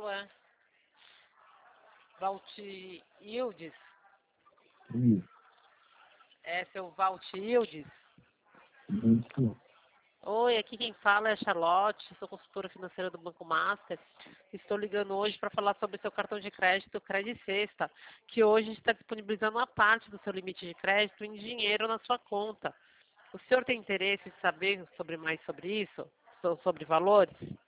é? Valtildes? Isso. É seu Valtildes? Isso. Oi, aqui quem fala é a Charlotte, sou consultora financeira do Banco Master. Estou ligando hoje para falar sobre seu cartão de crédito Credit Sexta, que hoje está disponibilizando uma parte do seu limite de crédito em dinheiro na sua conta. O senhor tem interesse em saber mais sobre isso? Sobre valores?